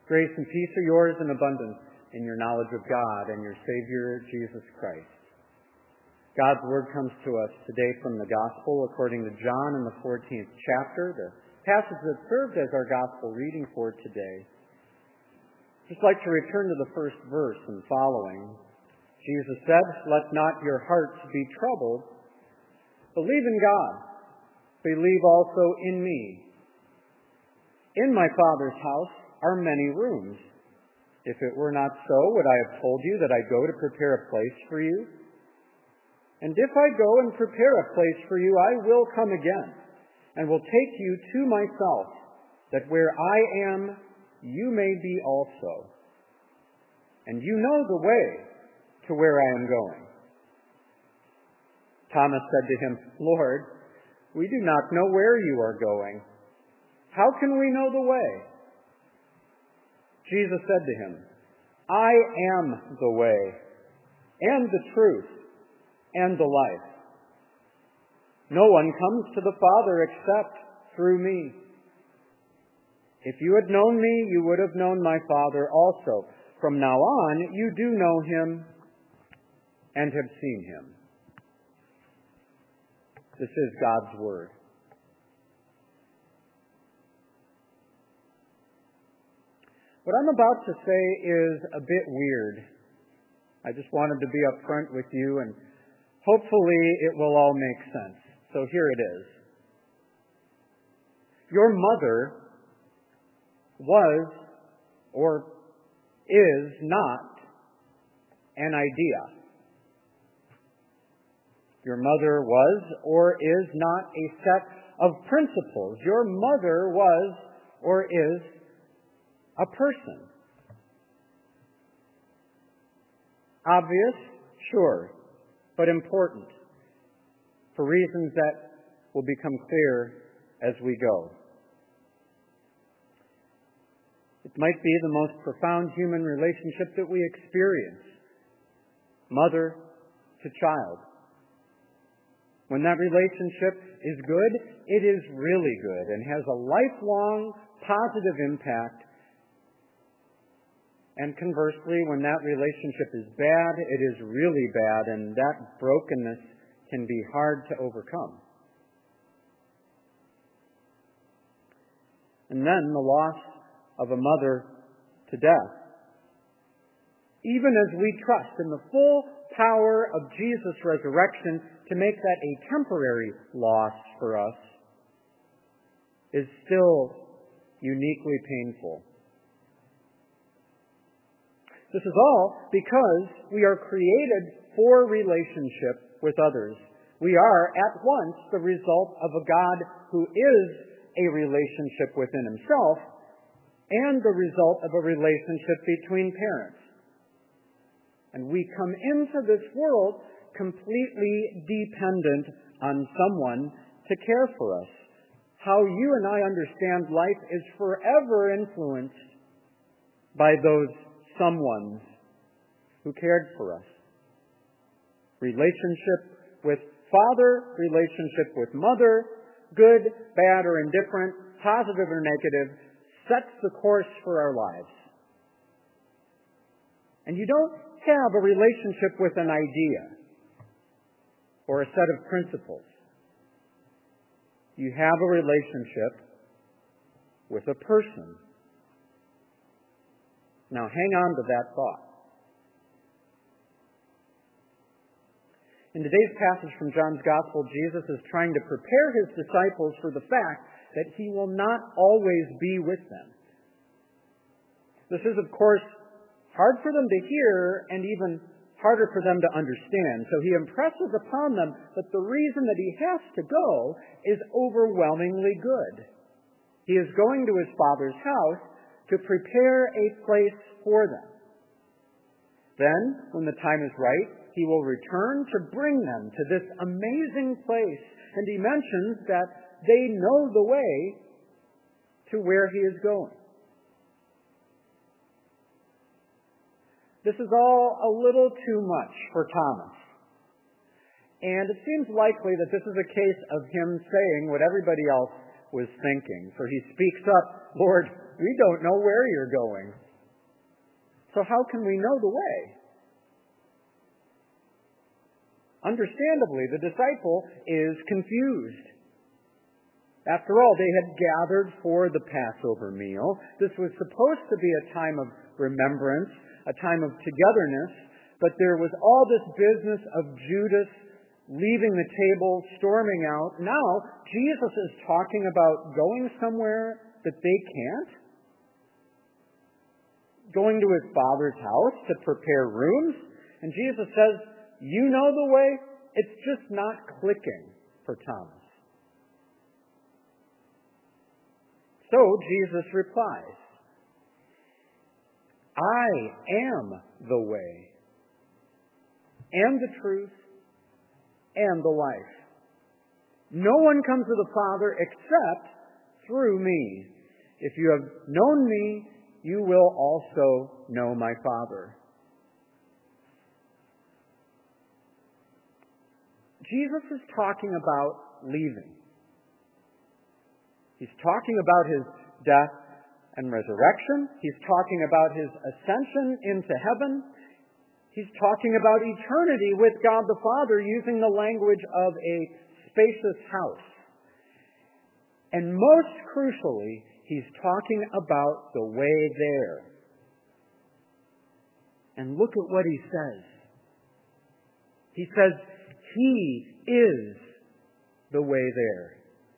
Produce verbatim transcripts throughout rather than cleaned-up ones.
Grace and peace are yours in abundance in your knowledge of God and your Savior, Jesus Christ. God's Word comes to us today from the Gospel according to John in the fourteenth chapter, the passage that served as our Gospel reading for today. I'd just like to return to the first verse and following. Jesus said, "Let not your hearts be troubled. Believe in God. Believe also in me. In my Father's house are many rooms. If it were not so, would I have told you that I go to prepare a place for you? And if I go and prepare a place for you, I will come again, and will take you to myself, that where I am, you may be also. And you know the way to where I am going." Thomas said to him, "Lord, we do not know where you are going. How can we know the way?" Jesus said to him, "I am the way, and the truth, and the life. No one comes to the Father except through me. If you had known me, you would have known my Father also. From now on, you do know him and have seen him." This is God's Word. What I'm about to say is a bit weird. I just wanted to be upfront with you, and hopefully it will all make sense. So here it is. Your mother was or is not an idea. Your mother was or is not a set of principles. Your mother was or is a person. Obvious? Sure, but important for reasons that will become clear as we go. It might be the most profound human relationship that we experience, mother to child. When that relationship is good, it is really good and has a lifelong positive impact. And conversely, when that relationship is bad, it is really bad, and that brokenness can be hard to overcome. And then the loss of a mother to death. Even as we trust in the full power of Jesus' resurrection to make that a temporary loss for us, is still uniquely painful. This is all because we are created for relationship with others. We are at once the result of a God who is a relationship within himself and the result of a relationship between parents. And we come into this world completely dependent on someone to care for us. How you and I understand life is forever influenced by those someones who cared for us. Relationship with father, relationship with mother, good, bad, or indifferent, positive or negative, sets the course for our lives. And you don't have a relationship with an idea or a set of principles. You have a relationship with a person. Now hang on to that thought. In today's passage from John's Gospel, Jesus is trying to prepare his disciples for the fact that he will not always be with them. This is, of course, hard for them to hear and even harder for them to understand. So he impresses upon them that the reason that he has to go is overwhelmingly good. He is going to his Father's house to prepare a place for them. Then, when the time is right, he will return to bring them to this amazing place. And he mentions that they know the way to where he is going. This is all a little too much for Thomas. And it seems likely that this is a case of him saying what everybody else was thinking. For he speaks up, "Lord, we don't know where you're going. So how can we know the way? Understandably, the disciple is confused. After all, they had gathered for the Passover meal. This was supposed to be a time of remembrance, a time of togetherness, but there was all this business of Judas leaving the table, storming out. Now, Jesus is talking about going somewhere that they can't, going to his Father's house to prepare rooms. And Jesus says, you know the way? It's just not clicking for Thomas. So Jesus replies, I am the way, and the truth, and the life. No one comes to the Father except through me. If you have known me, you will also know my Father. Jesus is talking about leaving. He's talking about his death and resurrection. He's talking about his ascension into heaven. He's talking about eternity with God the Father using the language of a spacious house. And most crucially, he's talking about the way there. And look at what he says. He says, he is the way there.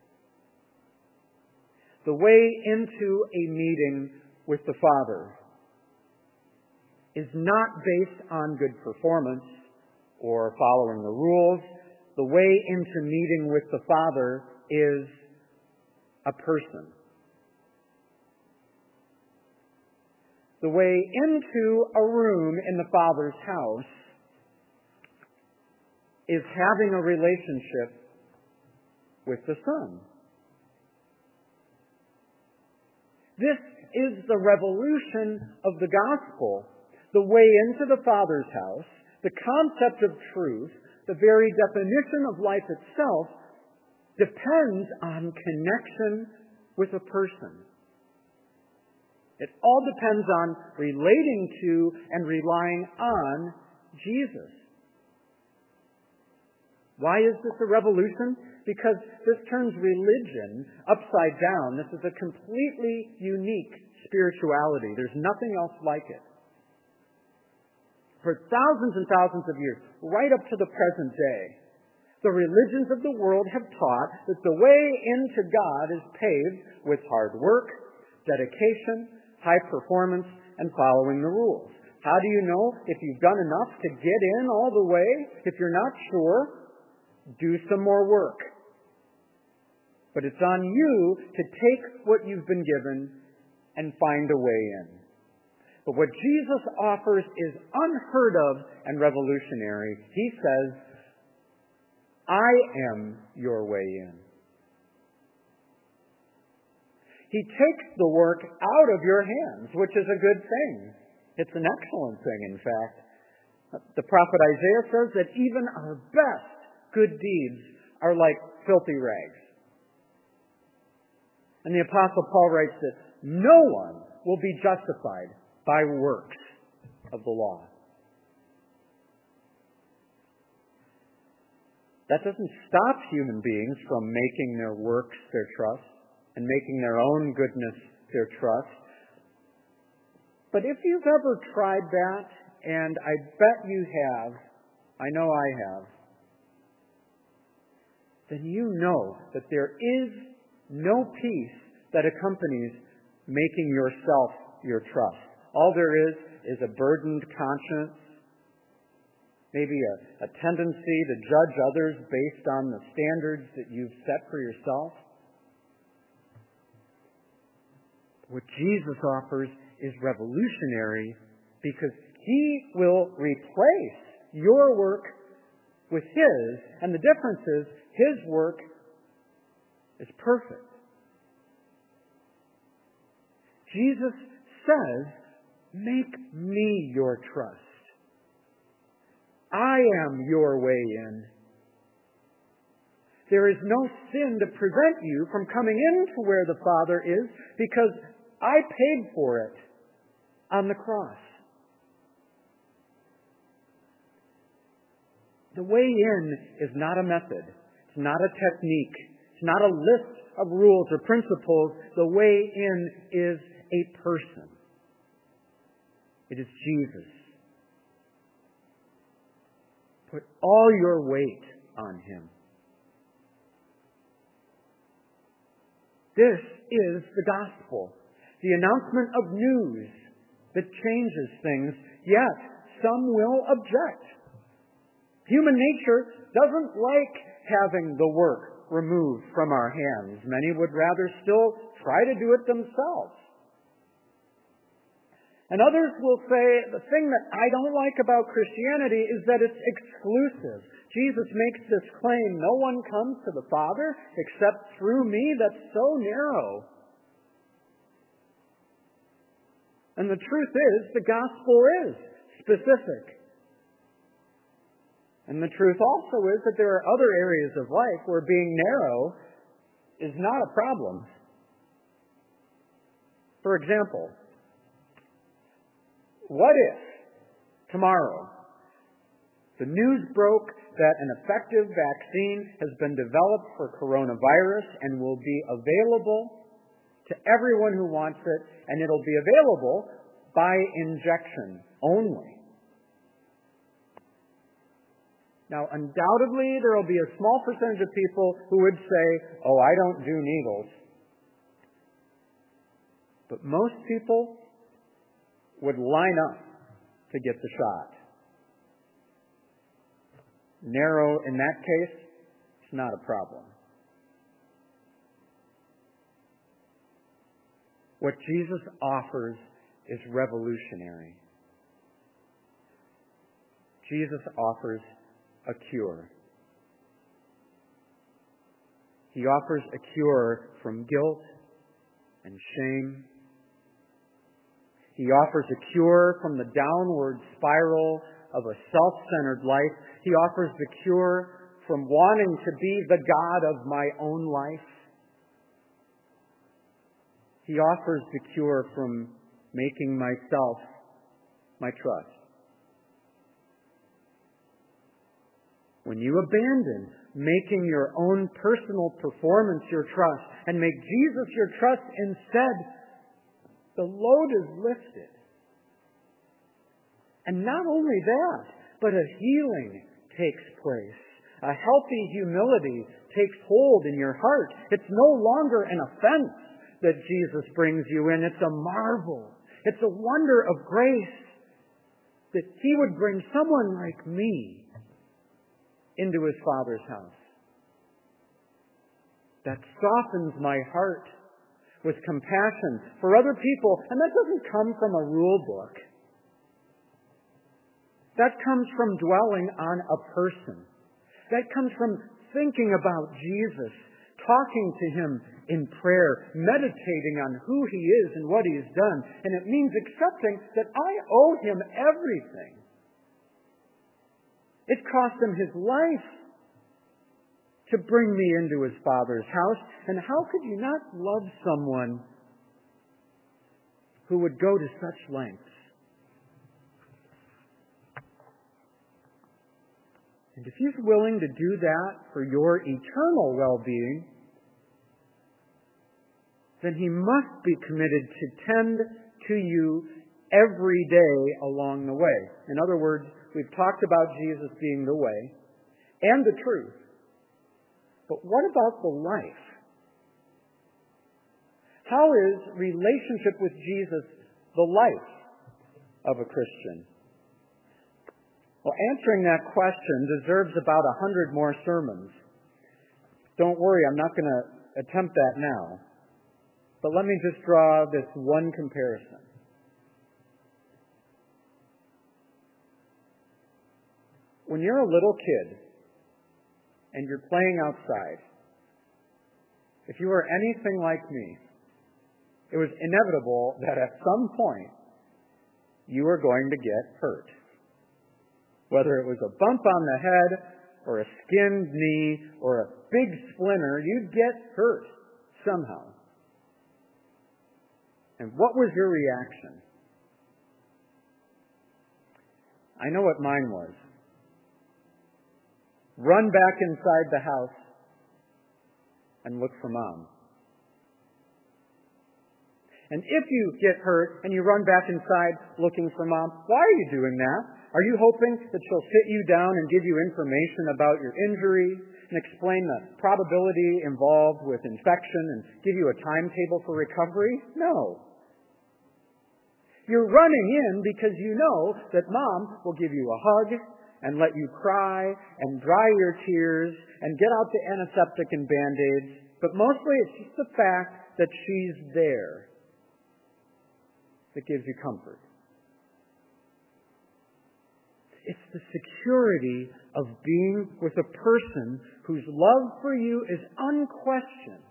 The way into a meeting with the Father is not based on good performance or following the rules. The way into meeting with the Father is a person. The way into a room in the Father's house is having a relationship with the Son. This is the revolution of the gospel. The way into the Father's house, the concept of truth, the very definition of life itself, depends on connection with a person. It all depends on relating to and relying on Jesus. Why is this a revolution? Because this turns religion upside down. This is a completely unique spirituality. There's nothing else like it. For thousands and thousands of years, right up to the present day, the religions of the world have taught that the way into God is paved with hard work, dedication, high performance, and following the rules. How do you know if you've done enough to get in all the way? If you're not sure, do some more work. But it's on you to take what you've been given and find a way in. But what Jesus offers is unheard of and revolutionary. He says, I am your way in. He takes the work out of your hands, which is a good thing. It's an excellent thing, in fact. The prophet Isaiah says that even our best good deeds are like filthy rags. And the Apostle Paul writes that no one will be justified by works of the law. That doesn't stop human beings from making their works their trust and making their own goodness their trust. But if you've ever tried that, and I bet you have, I know I have, then you know that there is no peace that accompanies making yourself your trust. All there is is a burdened conscience, maybe a, a tendency to judge others based on the standards that you've set for yourself. What Jesus offers is revolutionary because He will replace your work with His, and the difference is His work is perfect. Jesus says, make me your trust. I am your way in. There is no sin to prevent you from coming into where the Father is, because I paid for it on the cross. The way in is not a method. It's not a technique. It's not a list of rules or principles. The way in is a person. It is Jesus. Put all your weight on Him. This is the gospel, the announcement of news that changes things, yet some will object. Human nature doesn't like having the work removed from our hands. Many would rather still try to do it themselves. And others will say, the thing that I don't like about Christianity is that it's exclusive. Jesus makes this claim, no one comes to the Father except through me. That's so narrow. And the truth is, the gospel is specific. And the truth also is that there are other areas of life where being narrow is not a problem. For example, what if tomorrow the news broke that an effective vaccine has been developed for coronavirus and will be available to everyone who wants it, and it'll be available by injection only? Now, undoubtedly, there will be a small percentage of people who would say, oh, I don't do needles. But most people would line up to get the shot. Narrow in that case, it's not a problem. What Jesus offers is revolutionary. Jesus offers a cure. He offers a cure from guilt and shame. He offers a cure from the downward spiral of a self-centered life. He offers the cure from wanting to be the God of my own life. He offers the cure from making myself my trust. When you abandon making your own personal performance your trust and make Jesus your trust instead, the load is lifted. And not only that, but a healing takes place. A healthy humility takes hold in your heart. It's no longer an offense that Jesus brings you in. It's a marvel. It's a wonder of grace that He would bring someone like me into His Father's house. That softens my heart with compassion for other people. And that doesn't come from a rule book. That comes from dwelling on a person. That comes from thinking about Jesus, talking to Him in prayer, meditating on who He is and what He has done. And it means accepting that I owe Him everything. It cost Him His life to bring me into His Father's house. And how could you not love someone who would go to such lengths? And if He's willing to do that for your eternal well-being, then He must be committed to tend to you every day along the way. In other words, we've talked about Jesus being the way and the truth. But what about the life? How is relationship with Jesus the life of a Christian? Well, answering that question deserves about a hundred more sermons. Don't worry, I'm not going to attempt that now. But let me just draw this one comparison. When you're a little kid and you're playing outside, if you were anything like me, it was inevitable that at some point you were going to get hurt. Whether it was a bump on the head or a skinned knee or a big splinter, you'd get hurt somehow. And what was your reaction? I know what mine was. Run back inside the house and look for Mom. And if you get hurt and you run back inside looking for Mom, why are you doing that? Are you hoping that she'll sit you down and give you information about your injury and explain the probability involved with infection and give you a timetable for recovery? No. You're running in because you know that Mom will give you a hug and let you cry and dry your tears and get out the antiseptic and Band-Aids. But mostly it's just the fact that she's there that gives you comfort. It's the security of being with a person whose love for you is unquestioned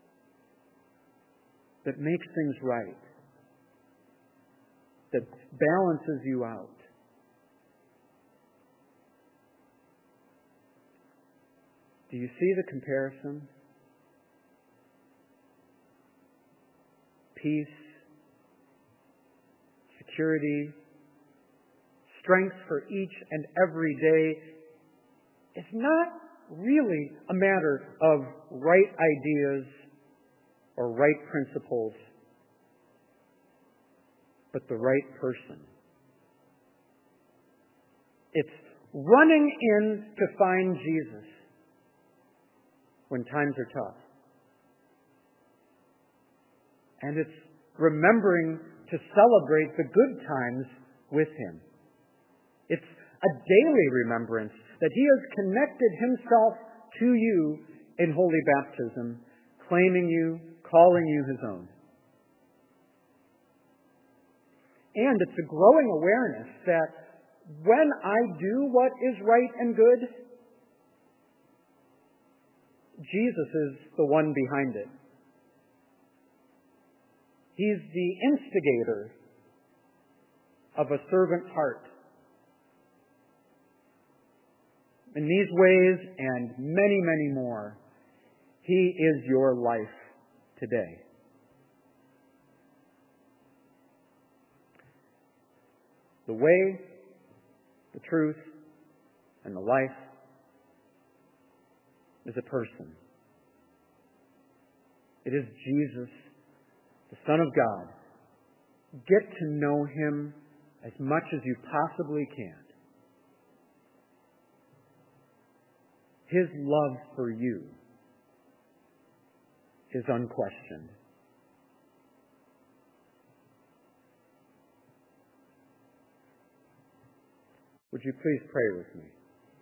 that makes things right, that balances you out. Do you see the comparison? Peace, security, strength for each and every day is not really a matter of right ideas or right principles, but the right person. It's running in to find Jesus when times are tough. And it's remembering to celebrate the good times with Him. It's a daily remembrance that He has connected Himself to you in holy baptism, claiming you, calling you His own. And it's a growing awareness that when I do what is right and good, Jesus is the one behind it. He's the instigator of a servant heart. In these ways and many, many more, He is your life today. The way, the truth, and the life is a person. It is Jesus, the Son of God. Get to know Him as much as you possibly can. His love for you is unquestioned. Would you please pray with me?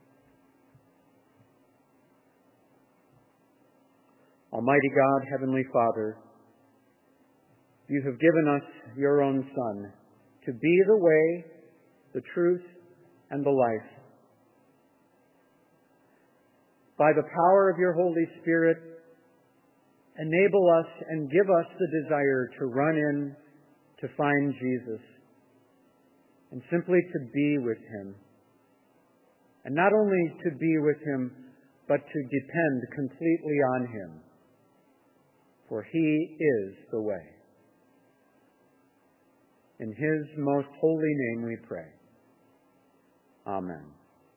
Almighty God, Heavenly Father, You have given us Your own Son to be the way, the truth, and the life. By the power of Your Holy Spirit, enable us and give us the desire to run in to find Jesus and simply to be with Him. And not only to be with Him, but to depend completely on Him. For He is the way. In His most holy name we pray. Amen.